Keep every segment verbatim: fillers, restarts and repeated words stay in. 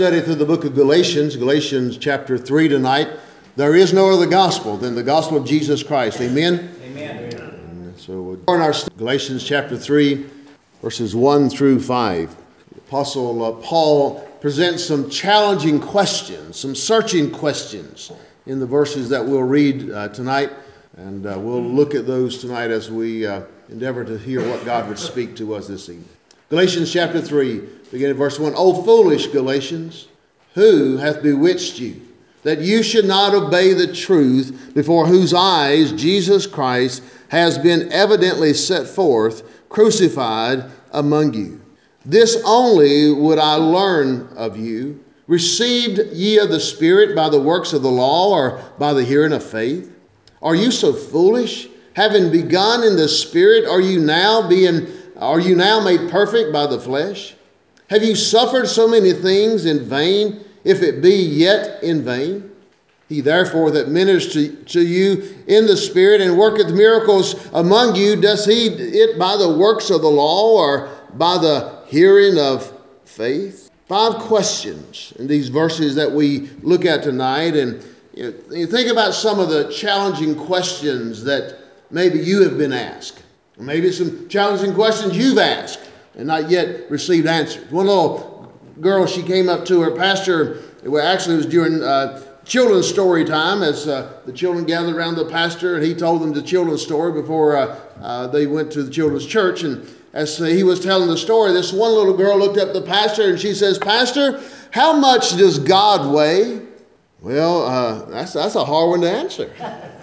Study through the book of Galatians, Galatians chapter three tonight. There is no other gospel than the gospel of Jesus Christ. Amen? Amen. And so we'll in our Galatians chapter three, verses one through five. The Apostle uh, Paul presents some challenging questions, some searching questions in the verses that we'll read uh, tonight. And uh, we'll look at those tonight as we uh, endeavor to hear what God would speak to us this evening. Galatians chapter three, beginning at verse one. O foolish Galatians, who hath bewitched you, that you should not obey the truth, before whose eyes Jesus Christ has been evidently set forth, crucified among you? This only would I learn of you. Received ye of the Spirit by the works of the law, or by the hearing of faith? Are you so foolish? Having begun in the Spirit, are you now being Are you now made perfect by the flesh? Have you suffered so many things in vain, if it be yet in vain? He therefore that ministers to, to you in the Spirit and worketh miracles among you, does he it by the works of the law, or by the hearing of faith? Five questions in these verses that we look at tonight. And you know, you think about some of the challenging questions that maybe you have been asked. Maybe some challenging questions you've asked and not yet received answers. One little girl, she came up to her pastor. Well, actually, it was during uh, children's story time, as uh, the children gathered around the pastor, and he told them the children's story before uh, uh, they went to the children's church. And as he was telling the story, this one little girl looked up at the pastor and she says, "Pastor, how much does God weigh?" Well, uh, that's that's a hard one to answer.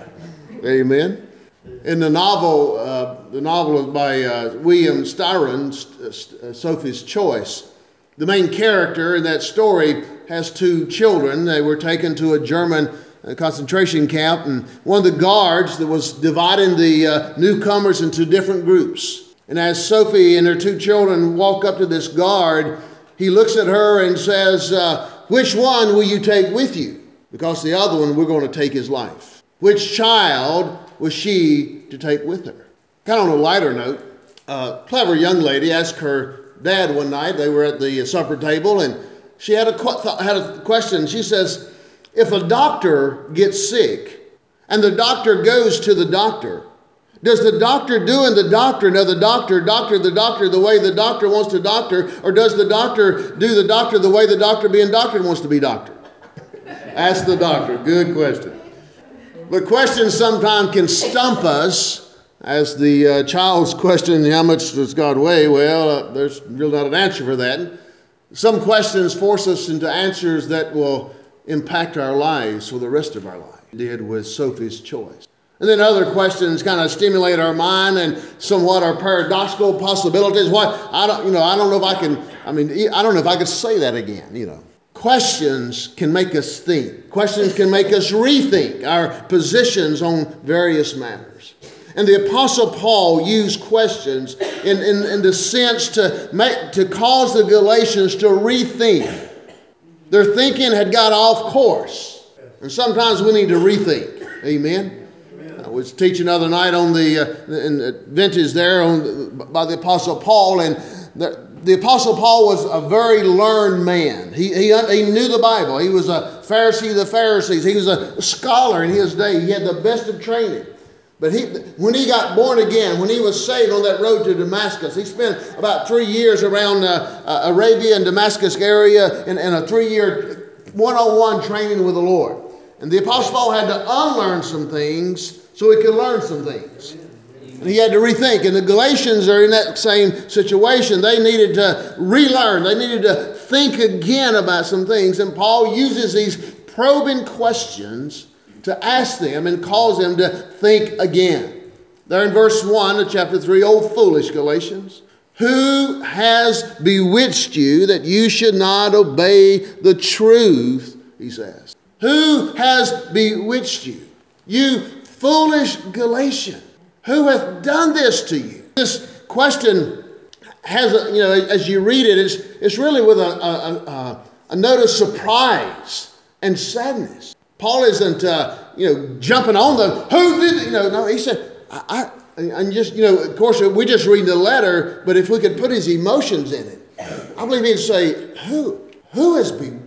Amen. In the novel, uh, the novel is by uh, William Styron, uh, Sophie's Choice. The main character in that story has two children. They were taken to a German uh, concentration camp, and one of the guards that was dividing the uh, newcomers into different groups. And as Sophie and her two children walk up to this guard, he looks at her and says, uh, "Which one will you take with you? Because the other one, we're going to take his life." Which child was she to take with her? Kind of on a lighter note, a clever young lady asked her dad one night, they were at the supper table, and she had a, had a question. She says, if a doctor gets sick and the doctor goes to the doctor, does the doctor doing the doctor know the doctor, doctor the doctor the way the doctor wants to doctor, or does the doctor do the doctor the way the doctor being doctored wants to be doctored? Ask the doctor. Good question. But questions sometimes can stump us, as the uh, child's question, how much does God weigh? Well, uh, there's really not an answer for that. Some questions force us into answers that will impact our lives for the rest of our life. It did with Sophie's Choice. And then other questions kind of stimulate our mind and somewhat our paradoxical possibilities. What I don't, you know, I don't know if I can. I mean, I don't know if I could say that again. You know. Questions can make us think. Questions can make us rethink our positions on various matters. And the Apostle Paul used questions in, in, in the sense to make to cause the Galatians to rethink. Their thinking had got off course. And sometimes we need to rethink. Amen. I was teaching the other night on the uh, in the vintage there on, by the Apostle Paul, and the, The Apostle Paul was a very learned man. He, he, he knew the Bible. He was a Pharisee of the Pharisees. He was a scholar in his day. He had the best of training. But he, when he got born again, when he was saved on that road to Damascus, he spent about three years around uh, uh, Arabia and Damascus area in, in a three-year one-on-one training with the Lord. And the Apostle Paul had to unlearn some things so he could learn some things. And he had to rethink. And the Galatians are in that same situation. They needed to relearn. They needed to think again about some things. And Paul uses these probing questions to ask them and cause them to think again. There in verse one of chapter three, O foolish Galatians, who has bewitched you that you should not obey the truth, he says. Who has bewitched you? You foolish Galatians. Who hath done this to you? This question has, a, you know, as you read it, it's, it's really with a, a, a, a note of surprise and sadness. Paul isn't, uh, you know, jumping on them. Who did, you know, no, he said, I, I, and just, you know, of course, we just read the letter, but if we could put his emotions in it, I believe he'd say, who? Who has be,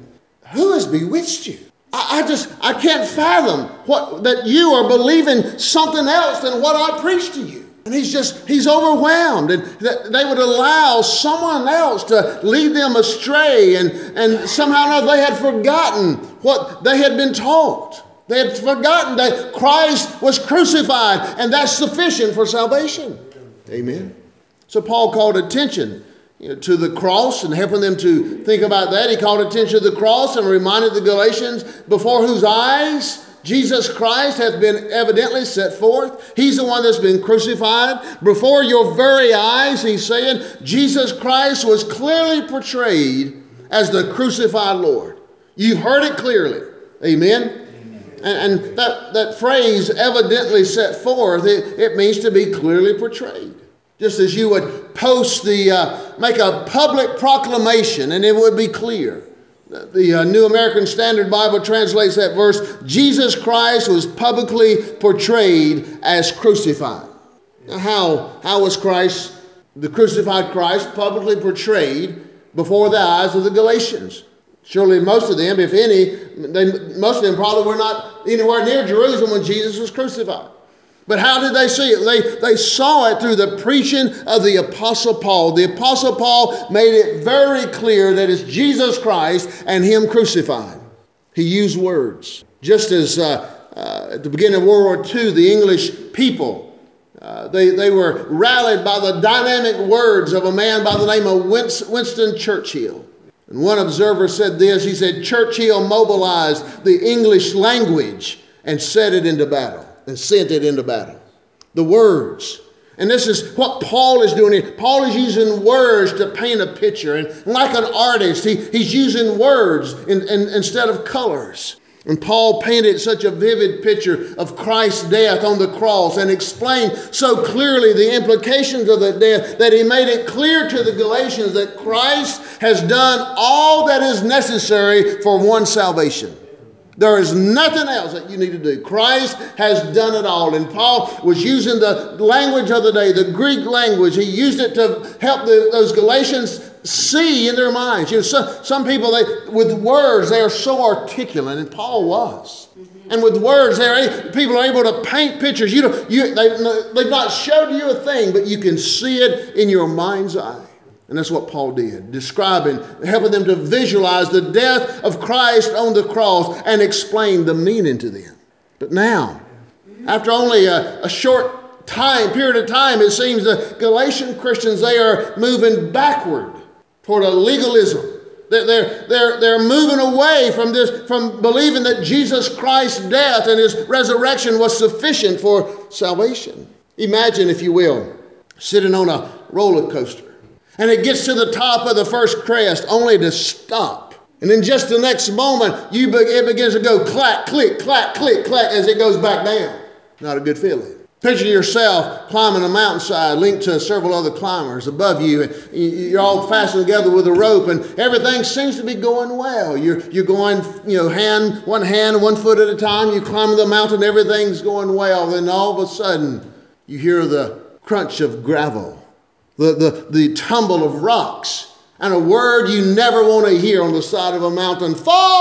who has bewitched you? I, I just, I can't fathom what that you are believing something else than what I preached to you. And he's just, he's overwhelmed. And that they would allow someone else to lead them astray. And, and somehow or another they had forgotten what they had been taught. They had forgotten that Christ was crucified, and that's sufficient for salvation. Amen. So Paul called attention, you know, to the cross and helping them to think about that. He called attention to the cross and reminded the Galatians, before whose eyes Jesus Christ hath been evidently set forth. He's the one that's been crucified. Before your very eyes, he's saying, Jesus Christ was clearly portrayed as the crucified Lord. You've heard it clearly. Amen. And, and that, that phrase, evidently set forth, it, it means to be clearly portrayed. Just as you would post the, uh, make a public proclamation and it would be clear. The uh, New American Standard Bible translates that verse, Jesus Christ was publicly portrayed as crucified. Now how, how was Christ, the crucified Christ, publicly portrayed before the eyes of the Galatians? Surely most of them, if any, they, most of them probably were not anywhere near Jerusalem when Jesus was crucified. But how did they see it? They, they saw it through the preaching of the Apostle Paul. The Apostle Paul made it very clear that it's Jesus Christ and him crucified. He used words. Just as uh, uh, at the beginning of World War Two, the English people, uh, they, they were rallied by the dynamic words of a man by the name of Winston Churchill. And one observer said this, he said, Churchill mobilized the English language and set it into battle, and sent it into battle. The words. And this is what Paul is doing here. Paul is using words to paint a picture. And like an artist, he, he's using words in, in, instead of colors. And Paul painted such a vivid picture of Christ's death on the cross and explained so clearly the implications of that death that he made it clear to the Galatians that Christ has done all that is necessary for one's salvation. There is nothing else that you need to do. Christ has done it all. And Paul was using the language of the day, the Greek language. He used it to help the, those Galatians see in their minds. You know, some, some people, they, with words, they are so articulate, and Paul was. Mm-hmm. And with words, they're, people are able to paint pictures. You know, you, they, they've not showed you a thing, but you can see it in your mind's eye. And that's what Paul did, describing, helping them to visualize the death of Christ on the cross and explain the meaning to them. But now, after only a, a short time, period of time, it seems the Galatian Christians, they are moving backward toward a legalism. They're, they're, they're, they're moving away from this, from believing that Jesus Christ's death and his resurrection was sufficient for salvation. Imagine, if you will, sitting on a roller coaster. And it gets to the top of the first crest only to stop. And in just the next moment, you be, it begins to go clack, click, clack, click, clack as it goes back down. Not a good feeling. Picture yourself climbing a mountainside linked to several other climbers above you. And you're all fastened together with a rope and everything seems to be going well. You're, you're going, you know, hand, one hand, one foot at a time. You climb the mountain, everything's going well. Then all of a sudden, you hear the crunch of gravel. The, the, the tumble of rocks, and a word you never want to hear on the side of a mountain,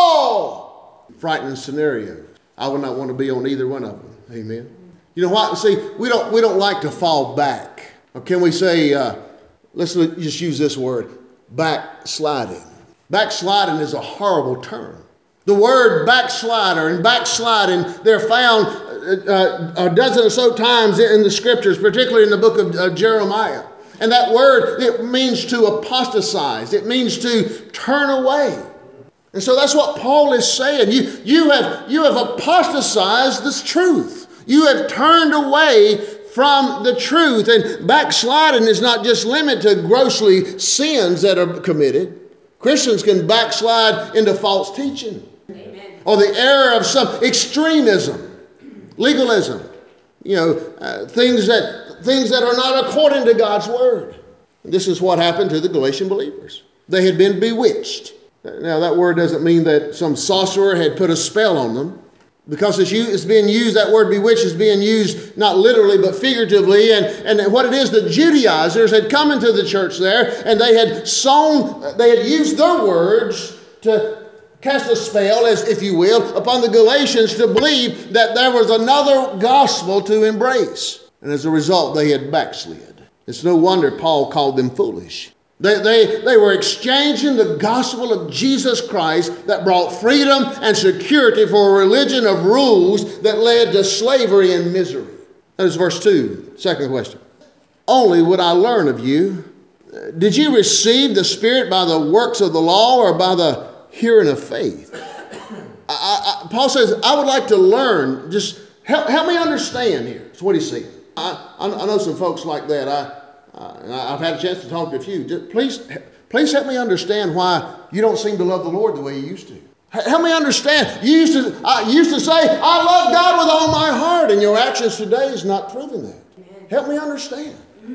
fall! Frightening scenario. I would not want to be on either one of them. Amen. You know what? See, we don't, we don't like to fall back. Or can we say, uh, let's just use this word, backsliding. Backsliding is a horrible term. The word backslider and backsliding, they're found uh, a dozen or so times in the scriptures, particularly in the book of uh, Jeremiah. And that word, it means to apostatize. It means to turn away. And so that's what Paul is saying. You, you, have, you have apostatized this truth. You have turned away from the truth. And backsliding is not just limited to grossly sins that are committed. Christians can backslide into false teaching. Amen. Or the error of some extremism, legalism, you know, uh, things that things that are not according to God's word. And this is what happened to the Galatian believers. They had been bewitched. Now that word doesn't mean that some sorcerer had put a spell on them. Because it's, used, it's being used, that word bewitched is being used not literally but figuratively. And, and what it is, the Judaizers had come into the church there and they had sown, they had used their words to cast a spell, as if you will, upon the Galatians to believe that there was another gospel to embrace. And as a result, they had backslid. It's no wonder Paul called them foolish. They, they, they were exchanging the gospel of Jesus Christ that brought freedom and security for a religion of rules that led to slavery and misery. That is verse two, second question. Only would I learn of you, did you receive the Spirit by the works of the law or by the hearing of faith? I, I, Paul says, I would like to learn. Just help, help me understand here. That's what he's saying. I, I, I know some folks like that. I, uh, and I've had a chance to talk to a few. Just please, please help me understand why you don't seem to love the Lord the way you used to. Help me understand. You used to, I used to say, I love God with all my heart, and your actions today is not proving that. Amen. Help me understand.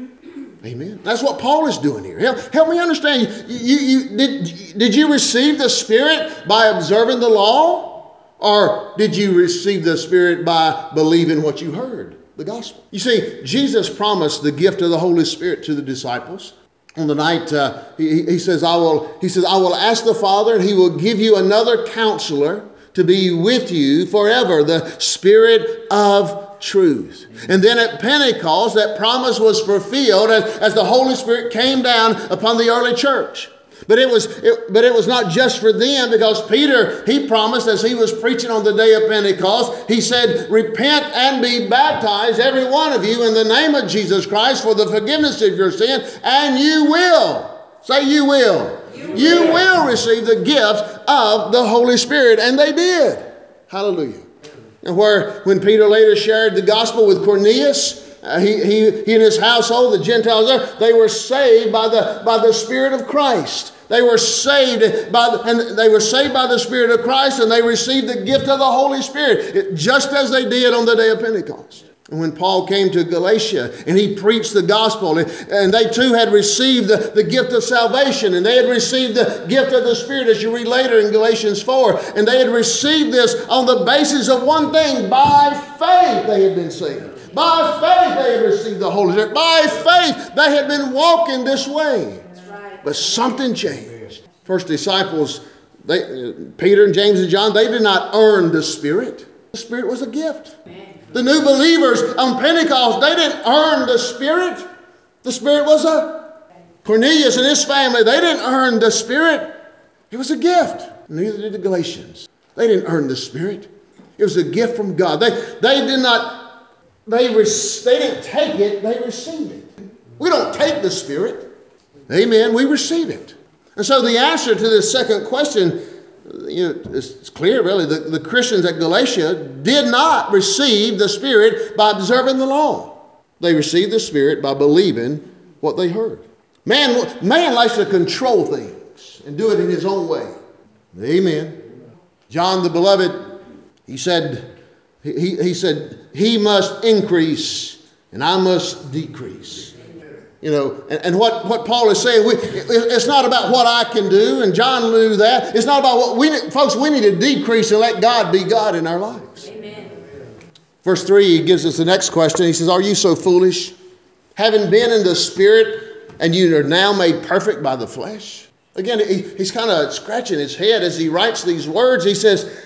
Amen. That's what Paul is doing here. Help, help me understand. You, you, you, did, did you receive the Spirit by observing the law? Or did you receive the Spirit by believing what you heard, the gospel? You see, Jesus promised the gift of the Holy Spirit to the disciples. On the night, uh, he, he says, I will, he says, I will ask the Father, and he will give you another counselor to be with you forever, the Spirit of truth. And then at Pentecost, that promise was fulfilled as, as the Holy Spirit came down upon the early church. But it was it, but it was not just for them, because Peter, he promised as he was preaching on the day of Pentecost, he said, repent and be baptized, every one of you, in the name of Jesus Christ for the forgiveness of your sin, and you will, say you will, you, you will. will receive the gift of the Holy Spirit. And they did. Hallelujah. And where when Peter later shared the gospel with Cornelius, Uh, he, he, he and his household, the Gentiles there, they were saved by the, by the Spirit of Christ. They were saved by the, and they were saved by the Spirit of Christ, and they received the gift of the Holy Spirit, it, just as they did on the day of Pentecost. And when Paul came to Galatia and he preached the gospel, and, and they too had received the, the gift of salvation, and they had received the gift of the Spirit, as you read later in Galatians four, and they had received this on the basis of one thing: by faith they had been saved. By faith they had received the Holy Spirit. By faith they had been walking this way. Right. But something changed. First disciples, they, uh, Peter and James and John, they did not earn the Spirit. The Spirit was a gift. The new believers on Pentecost, they didn't earn the Spirit. The Spirit was a... Cornelius and his family, they didn't earn the Spirit. It was a gift. Neither did the Galatians. They didn't earn the Spirit. It was a gift from God. They, they did not... They, re- they didn't take it, they received it. We don't take the Spirit. Amen. We receive it. And so the answer to this second question, you know, it's clear really. The, the Christians at Galatia did not receive the Spirit by observing the law. They received the Spirit by believing what they heard. Man, man likes to control things and do it in his own way. Amen. John the Beloved, he said... He, he said, he must increase and I must decrease. You know, and, and what, what Paul is saying, we, it, it's not about what I can do, and John knew that. It's not about what we need. Folks, we need to decrease and let God be God in our lives. Amen. Verse three, he gives us the next question. He says, are you so foolish, having been in the Spirit, and you are now made perfect by the flesh? Again, he, he's kind of scratching his head as he writes these words. He says,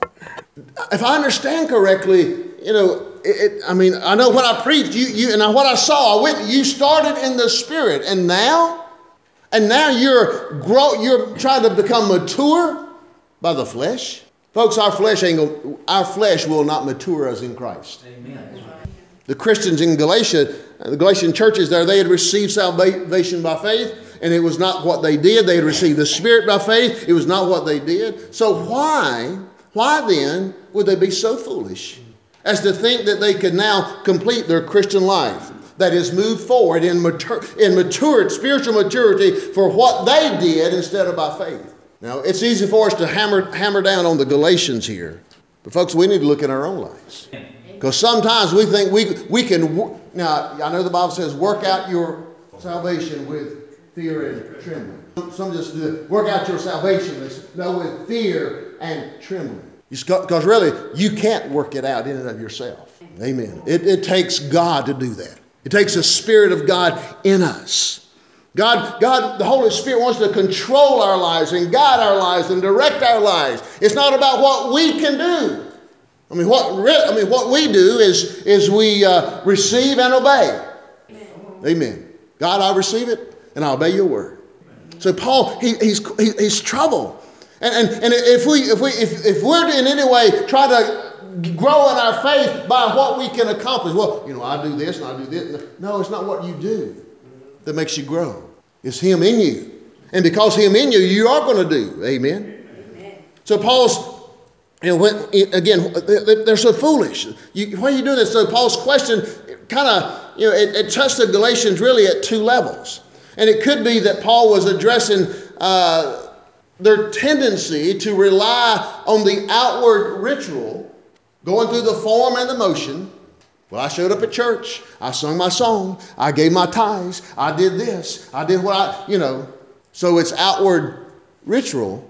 if I understand correctly, you know, it, it, I mean, I know what I preached, you, you, and what I saw. I went. You started in the Spirit, and now, and now you're grow. You're trying to become mature by the flesh, folks. Our flesh ain't gonna, our flesh will not mature us in Christ. Amen. The Christians in Galatia, the Galatian churches there, they had received salvation by faith, and it was not what they did. They had received the Spirit by faith. It was not what they did. So why? Why then would they be so foolish as to think that they could now complete their Christian life, that is, move forward in, mature, in matured, spiritual maturity for what they did instead of by faith? Now, it's easy for us to hammer, hammer down on the Galatians here. But folks, we need to look in our own lives. Because sometimes we think we, we can... Now, I know the Bible says, work out your salvation with fear and trembling. Some just do it. Work out your salvation, no, with fear and trembling. Because really, you can't work it out in and of yourself. Amen. It, it takes God to do that. It takes the Spirit of God in us. God, God, the Holy Spirit wants to control our lives and guide our lives and direct our lives. It's not about what we can do. I mean, what I mean, what we do is, is we uh, receive and obey. Amen. Amen. God, I receive it and I obey your word. So Paul, he, he's he, he's troubled. And, and, and if we if we if, if we're in any way try to grow in our faith by what we can accomplish, well, you know, I do this and I do this. No, it's not what you do that makes you grow. It's him in you. And because him in you, you are going to do. Amen. Amen. So Paul's, you know, when, again, they're so foolish. You, why are you doing this? So Paul's question kind of, you know, it, it touched the Galatians really at two levels. And it could be that Paul was addressing uh, their tendency to rely on the outward ritual, going through the form and the motion. Well, I showed up at church. I sung my song. I gave my tithes. I did this. I did what I, you know. So it's outward ritual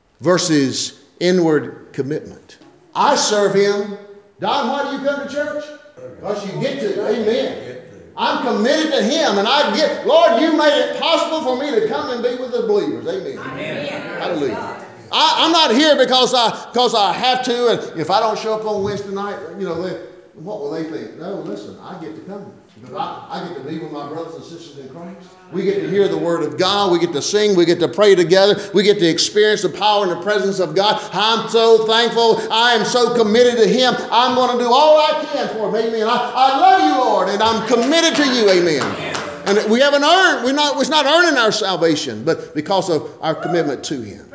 versus inward commitment. I serve him. Don, why do you come to church? Because you get to. Amen. I'm committed to him, and I get, Lord, you made it possible for me to come and be with the believers. Amen. Amen. Hallelujah. I, I'm not here because I because I have to, and if I don't show up on Wednesday night, you know, they, what will they think? No, listen, I get to come. Because I, I get to be with my brothers and sisters in Christ. We get to hear the word of God. We get to sing. We get to pray together. We get to experience the power and the presence of God. I'm so thankful. I am so committed to him. I'm going to do all I can for him. Amen. I, I love you, Lord, and I'm committed to you. Amen. And we haven't earned, we're not, we're not earning our salvation, but because of our commitment to him.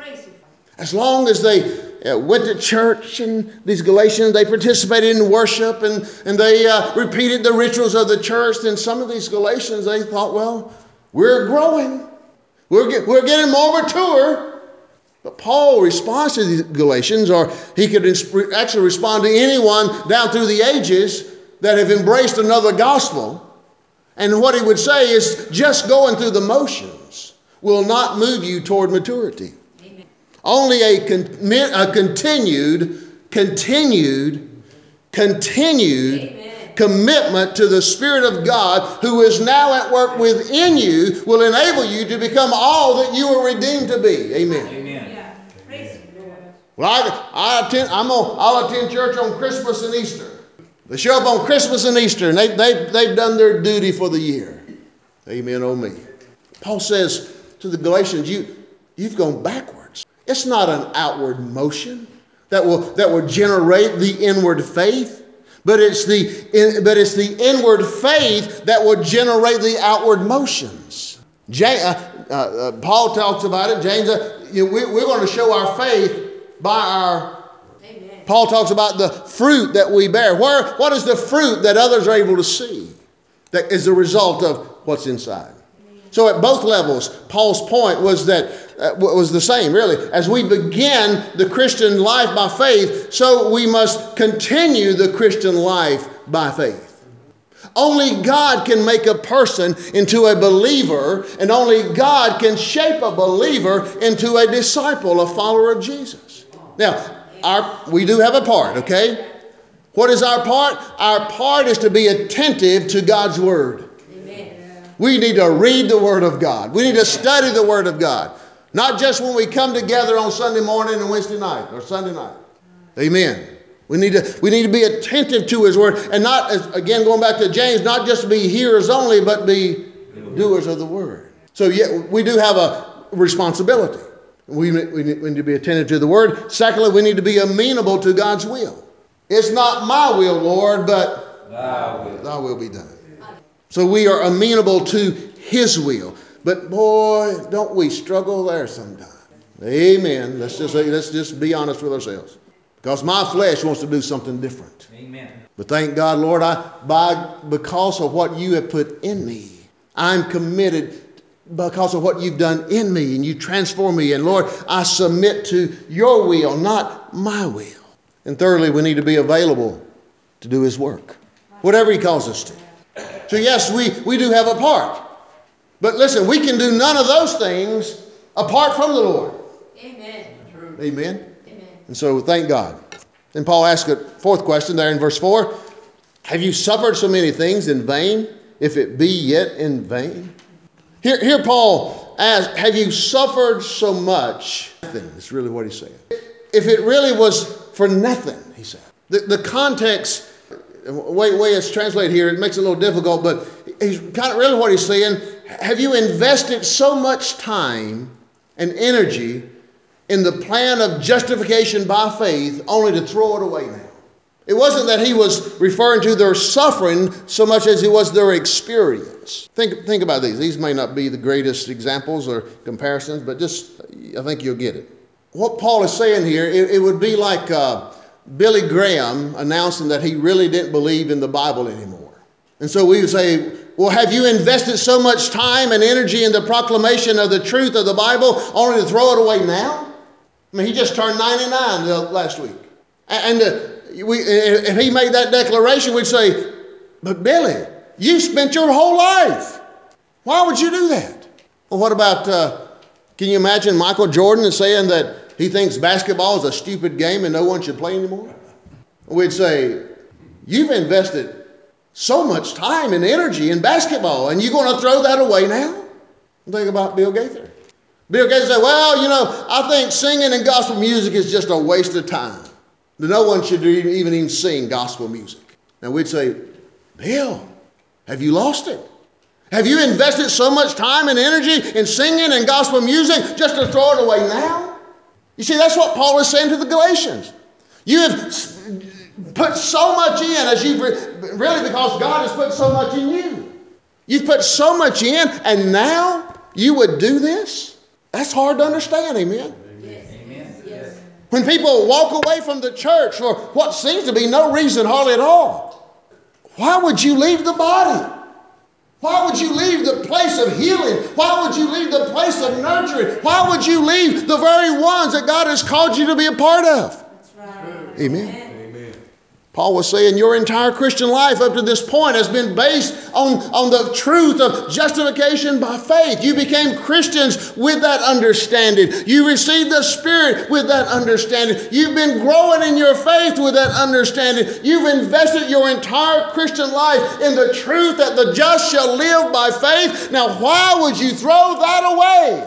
As long as they uh, went to church, and these Galatians, they participated in worship, and, and they uh, repeated the rituals of the church, then some of these Galatians, they thought, well, we're growing. We're, get, we're getting more mature. But Paul responds to the Galatians, or he could actually respond to anyone down through the ages that have embraced another gospel. And what he would say is just going through the motions will not move you toward maturity. Amen. Only a, con- a continued, continued, continued Amen. Commitment to the Spirit of God who is now at work within you will enable you to become all that you were redeemed to be. Amen. Amen. Yeah. Praise the Lord. Well, I, I attend, I'm on, I'll attend church on Christmas and Easter. They show up on Christmas and Easter, and they, they, they've done their duty for the year. Amen, oh me. Paul says to the Galatians, you, you've gone backwards. It's not an outward motion that will, that will generate the inward faith, but it's, the, in, but it's the inward faith that will generate the outward motions. James, uh, uh, uh, Paul talks about it. James, uh, you know, we, we're going to show our faith by our Paul talks about the fruit that we bear. Where, what is the fruit that others are able to see that is the result of what's inside? So at both levels, Paul's point was that uh, was the same, really. As we begin the Christian life by faith, so we must continue the Christian life by faith. Only God can make a person into a believer, and only God can shape a believer into a disciple, a follower of Jesus. Now, Our, we do have a part, okay? What is our part? Our part is to be attentive to God's word. Amen. We need to read the word of God. We need to study the word of God. Not just when we come together on Sunday morning and Wednesday night or Sunday night. Amen. We need to, we need to be attentive to his word, and not, as, again, going back to James, not just be hearers only, but be doers of the word. So yeah, we do have a responsibility. We, we need to be attentive to the word. Secondly, we need to be amenable to God's will. It's not my will, Lord, but thy will, thy will be done. So we are amenable to his will. But boy, don't we struggle there sometimes. Amen. Let's just, let's just be honest with ourselves. Because my flesh wants to do something different. Amen. But thank God, Lord, I by because of what you have put in me, I'm committed because of what you've done in me, and you transform me. And Lord, I submit to your will, not my will. And thirdly, we need to be available to do his work, whatever he calls us to. So yes, we, we do have a part. But listen, we can do none of those things apart from the Lord. Amen. Amen. Amen. And so thank God. Then Paul asks a fourth question there in verse four. Have you suffered so many things in vain, if it be yet in vain? Here, here Paul asks, have you suffered so much? Nothing. That's really what he's saying. If it really was for nothing, he said. The, the context, the way, way it's translated here, it makes it a little difficult, but he's kind of really what he's saying. Have you invested so much time and energy in the plan of justification by faith only to throw it away now? It wasn't that he was referring to their suffering so much as it was their experience. Think, think about these. These may not be the greatest examples or comparisons, but just, I think you'll get it. What Paul is saying here, it, it would be like uh, Billy Graham announcing that he really didn't believe in the Bible anymore. And so we would say, well, have you invested so much time and energy in the proclamation of the truth of the Bible only to throw it away now? I mean, he just turned ninety-nine last week. And uh, we, if he made that declaration, we'd say, but Billy, you spent your whole life. Why would you do that? Well, what about, uh, can you imagine Michael Jordan saying that he thinks basketball is a stupid game and no one should play anymore? We'd say, you've invested so much time and energy in basketball, and you're going to throw that away now? Think about Bill Gaither. Bill Gaither said, well, you know, I think singing and gospel music is just a waste of time. No one should even, even sing gospel music. Now we'd say, Bill, have you lost it? Have you invested so much time and energy in singing and gospel music just to throw it away now? You see, that's what Paul is saying to the Galatians. You have put so much in, as you've re- really because God has put so much in you. You've put so much in, and now you would do this? That's hard to understand, amen? Amen. Yes. When people walk away from the church for what seems to be no reason hardly at all, why would you leave the body? Why would you leave the place of healing? Why would you leave the place of nurturing? Why would you leave the very ones that God has called you to be a part of? That's right. Amen. Amen. Paul was saying your entire Christian life up to this point has been based on, on the truth of justification by faith. You became Christians with that understanding. You received the Spirit with that understanding. You've been growing in your faith with that understanding. You've invested your entire Christian life in the truth that the just shall live by faith. Now, why would you throw that away?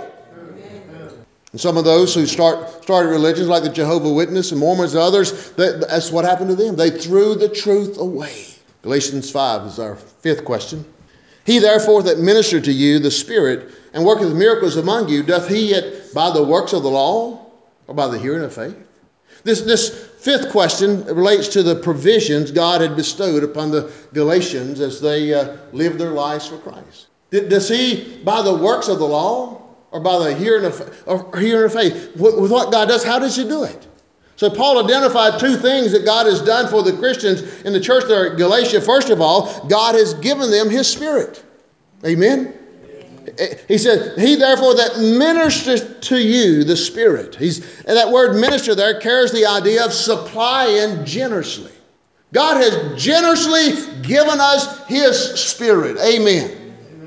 And some of those who start started religions like the Jehovah's Witnesses and Mormons and others, that, that's what happened to them. They threw the truth away. Galatians five is our fifth question. He therefore that ministered to you the Spirit and worketh miracles among you, doth he it by the works of the law or by the hearing of faith? This, this fifth question relates to the provisions God had bestowed upon the Galatians as they uh, lived their lives for Christ. Did, does he by the works of the law or by the hearing of, or hearing of faith? With, with what God does, how does he do it? So Paul identified two things that God has done for the Christians in the church there at Galatia. First of all, God has given them his Spirit. Amen? He said, he therefore that ministers to you the Spirit. He's, and that word minister there carries the idea of supplying generously. God has generously given us his Spirit. Amen.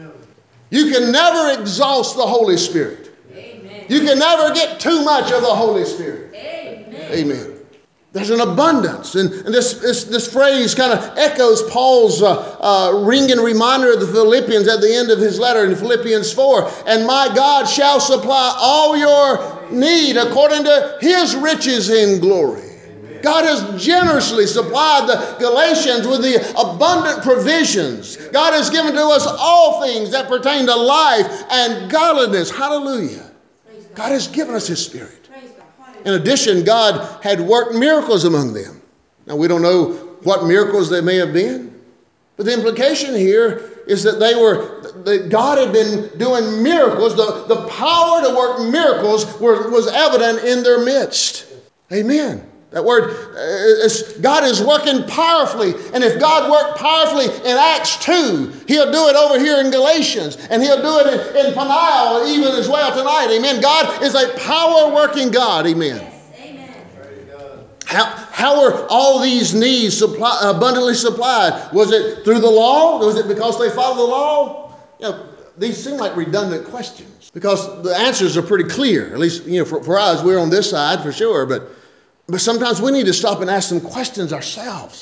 You can never exhaust the Holy Spirit. Amen. You can never get too much of the Holy Spirit. Amen. Amen. There's an abundance. And, and this, this, this phrase kind of echoes Paul's uh, uh, ringing reminder of the Philippians at the end of his letter in Philippians four. And my God shall supply all your need according to his riches in glory. God has generously supplied the Galatians with the abundant provisions. God has given to us all things that pertain to life and godliness. Hallelujah. God has given us his Spirit. In addition, God had worked miracles among them. Now, we don't know what miracles they may have been, but the implication here is that they were, that God had been doing miracles. The, the power to work miracles were, was evident in their midst. Amen. That word, is, God is working powerfully. And if God worked powerfully in Acts two, he'll do it over here in Galatians. And he'll do it in, in Peniel even as well tonight. Amen. God is a power-working God. Amen. Yes. Amen. How, how are all these needs supply, abundantly supplied? Was it through the law? Was it because they followed the law? You know, these seem like redundant questions because the answers are pretty clear. At least, you know, for, for us, we're on this side for sure. But But sometimes we need to stop and ask some questions ourselves.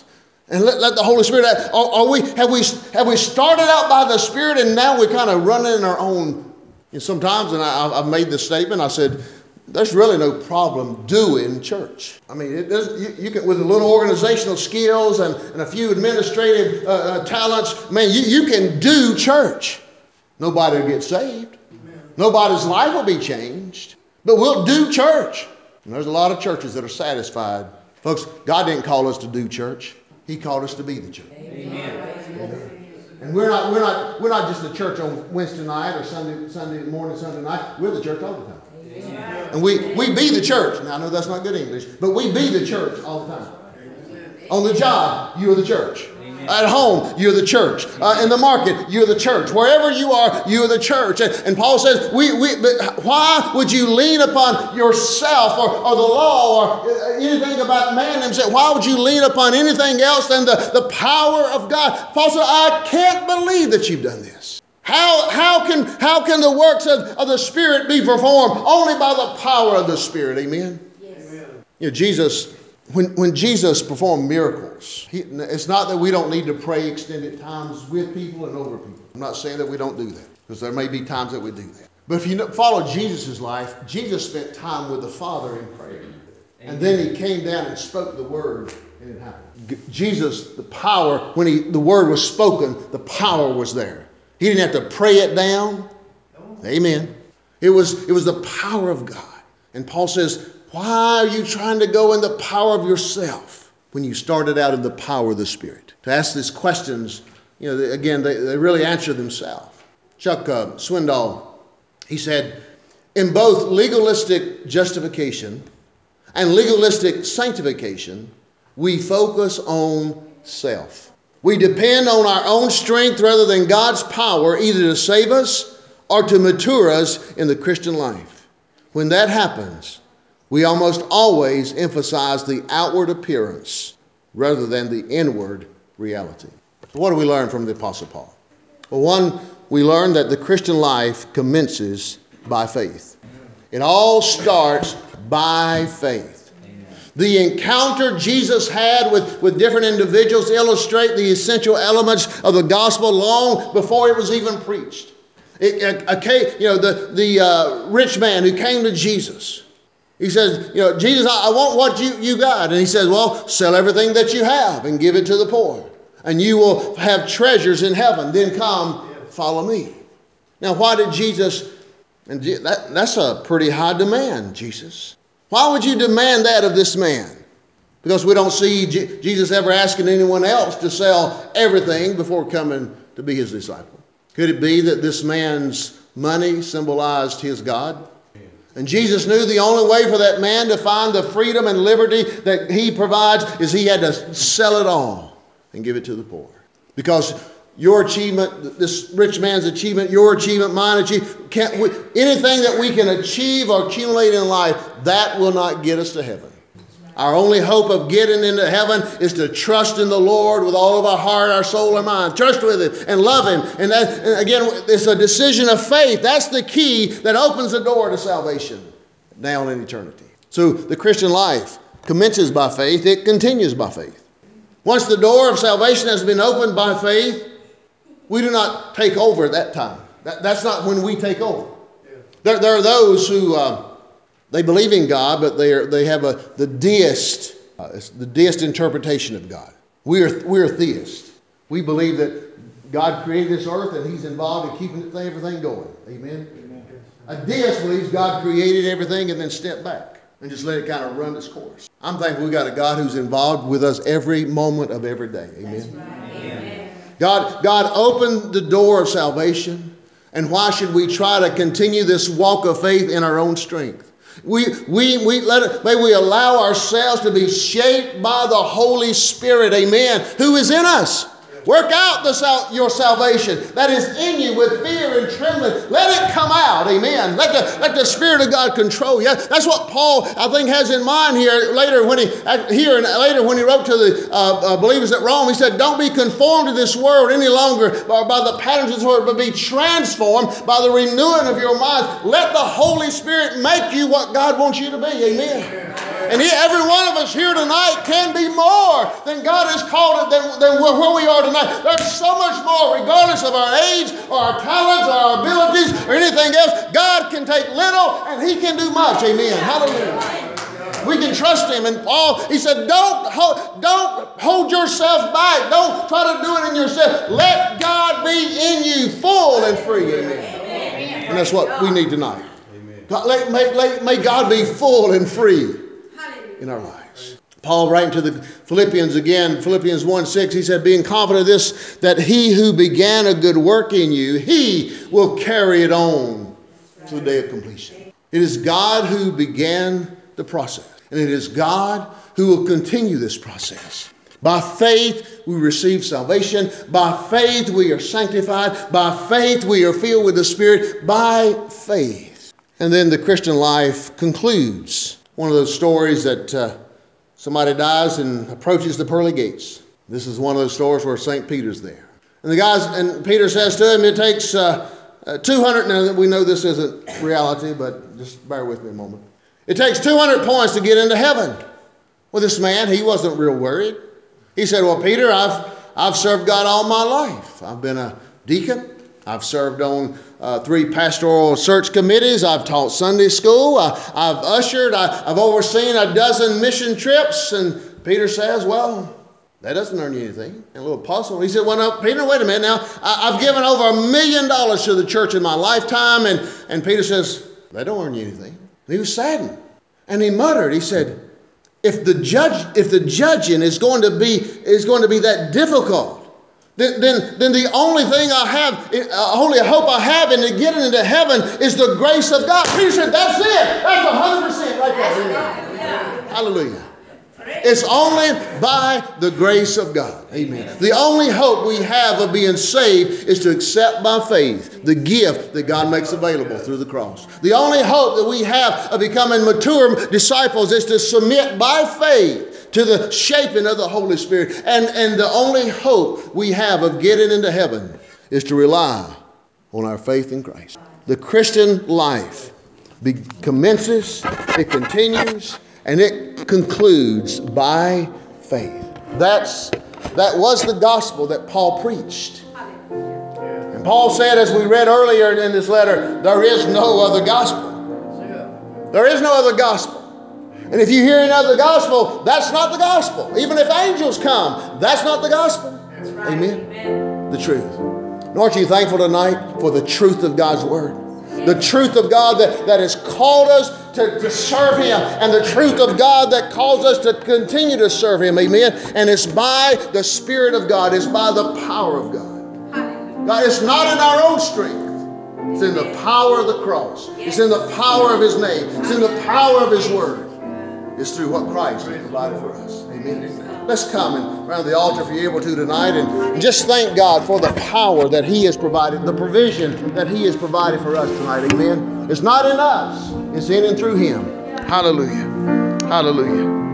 And let, let the Holy Spirit, are, are we, have we have we started out by the Spirit and now we're kind of running in our own, and sometimes, and I, I've made this statement, I said, there's really no problem doing church. I mean, it does, you, you can, with a little organizational skills and, and a few administrative uh, uh, talents, man, you, you can do church. Nobody will get saved. Amen. Nobody's life will be changed, but we'll do church. And there's a lot of churches that are satisfied. Folks, God didn't call us to do church. He called us to be the church. Amen. Amen. And we're not, we're not, we're not just the church on Wednesday night or Sunday, Sunday morning, Sunday night. We're the church all the time. Amen. And we, we be the church. Now, I know that's not good English, but we be the church all the time. Amen. On the job, you are the church. Amen. At home, you're the church. Uh, in the market, you're the church. Wherever you are, you're the church. And, and Paul says, we, we, but why would you lean upon yourself or, or the law or anything about man himself? Why would you lean upon anything else than the, the power of God? Paul said, I can't believe that you've done this. How, how, can, how can the works of, of the Spirit be performed? Only by the power of the Spirit. Amen? Yes. Amen. You know, Jesus, when, when Jesus performed miracles, he, it's not that we don't need to pray extended times with people and over people. I'm not saying that we don't do that, because there may be times that we do that. But if you follow Jesus' life, Jesus spent time with the Father in prayer. Amen. And then he came down and spoke the word, and it happened. Jesus, the power, when he, the word was spoken, the power was there. He didn't have to pray it down. Amen. It was, it was the power of God. And Paul says, why are you trying to go in the power of yourself when you started out in the power of the Spirit? To ask these questions, you know, they, again, they, they really answer themselves. Chuck uh, Swindoll, he said, in both legalistic justification and legalistic sanctification, we focus on self. We depend on our own strength rather than God's power, either to save us or to mature us in the Christian life. When that happens, we almost always emphasize the outward appearance rather than the inward reality. So what do we learn from the Apostle Paul? Well, one, we learn that the Christian life commences by faith. It all starts by faith. The encounter Jesus had with, with different individuals illustrate the essential elements of the gospel long before it was even preached. It, okay, you know, the, the uh, rich man who came to Jesus, he says, you know, Jesus, I, I want what you, you got. And he says, well, sell everything that you have and give it to the poor, and you will have treasures in heaven. Then come, follow me. Now, why did Jesus, and that, that's a pretty high demand, Jesus. Why would you demand that of this man? Because we don't see J- Jesus ever asking anyone else to sell everything before coming to be his disciple. Could it be that this man's money symbolized his God? And Jesus knew the only way for that man to find the freedom and liberty that he provides is he had to sell it all and give it to the poor. Because your achievement, this rich man's achievement, your achievement, mine achievement, can't we, anything that we can achieve or accumulate in life, that will not get us to heaven. Our only hope of getting into heaven is to trust in the Lord with all of our heart, our soul, and mind. Trust with Him and love Him. And, that, and again, it's a decision of faith. That's the key that opens the door to salvation now in eternity. So the Christian life commences by faith. It continues by faith. Once the door of salvation has been opened by faith, we do not take over at that time. That, that's not when we take over. Yeah. There, there are those who uh, they believe in God, but they are they have a the deist, uh, it's the deist interpretation of God. We are we are theists. We believe that God created this earth and He's involved in keeping everything going. Amen. Amen. A deist believes God created everything and then stepped back and just let it kind of run its course. I'm thankful we got a God who's involved with us every moment of every day. Amen. That's right. Amen. God, God opened the door of salvation, and why should we try to continue this walk of faith in our own strength? We, we, we let it, may we allow ourselves to be shaped by the Holy Spirit, amen, who is in us. Work out the sal- your salvation that is in you with fear and trembling. Let it come out, amen. Let the, let the Spirit of God control you. That's what Paul, I think, has in mind here later when he here and later when he wrote to the uh, uh, believers at Rome. He said, "Don't be conformed to this world any longer by, by the patterns of this world, but be transformed by the renewing of your minds. Let the Holy Spirit make you what God wants you to be, amen." And he, every one of us here tonight can be more more than God has called it, than, than where we are tonight. There's so much more, regardless of our age or our talents or our abilities or anything else. God can take little and he can do much. Amen. Hallelujah. We can trust him. And Paul, he said, don't hold, don't hold yourself back. Don't try to do it in yourself. Let God be in you full and free. Amen. And that's what we need tonight. God, let, may, let, may God be full and free in our lives. Paul writing to the Philippians again, Philippians one six, he said, being confident of this, that he who began a good work in you, he will carry it on to the day of completion. It is God who began the process. And it is God who will continue this process. By faith, we receive salvation. By faith, we are sanctified. By faith, we are filled with the Spirit. By faith. And then the Christian life concludes. One of those stories that uh, somebody dies and approaches the pearly gates. This is one of those stories where Saint Peter's there. And the guys, and Peter says to him, it takes uh, uh, two hundred, now we know this isn't reality, but just bear with me a moment. It takes two hundred points to get into heaven. Well, this man, he wasn't real worried. He said, well, Peter, I've, I've served God all my life. I've been a deacon. I've served on uh, three pastoral search committees. I've taught Sunday school. I, I've ushered. I, I've overseen a dozen mission trips. And Peter says, well, that doesn't earn you anything. And a little puzzled. He said, well, no, Peter, wait a minute now. I, I've given over a million dollars to the church in my lifetime. And, and Peter says, that don't earn you anything. He was saddened. And he muttered, he said, if the judge, if the judging is going to be, is going to be that difficult, then, then, then the only thing I have, uh, only hope I have in getting into heaven is the grace of God. Peter said, that's it. That's one hundred percent right there. Amen. Yeah. Hallelujah. It's only by the grace of God. Amen. The only hope we have of being saved is to accept by faith the gift that God makes available through the cross. The only hope that we have of becoming mature disciples is to submit by faith to the shaping of the Holy Spirit. And, and the only hope we have of getting into heaven is to rely on our faith in Christ. The Christian life be, commences, it continues, and it concludes by faith. That's, that was the gospel that Paul preached. And Paul said, as we read earlier in this letter, there is no other gospel. There is no other gospel. And if you hear another gospel, that's not the gospel. Even if angels come, that's not the gospel. Right. Amen. Amen. The truth. And aren't you thankful tonight for the truth of God's word? The truth of God that, that has called us to, to serve him, and the truth of God that calls us to continue to serve him. Amen. And it's by the Spirit of God. It's by the power of God. God, it's not in our own strength. It's in the power of the cross. It's in the power of his name. It's in the power of his word. It's through what Christ has provided for us. Amen. Let's come and around the altar if you're able to tonight, and just thank God for the power that he has provided, the provision that he has provided for us tonight. Amen. It's not in us. It's in and through him. Hallelujah. Hallelujah.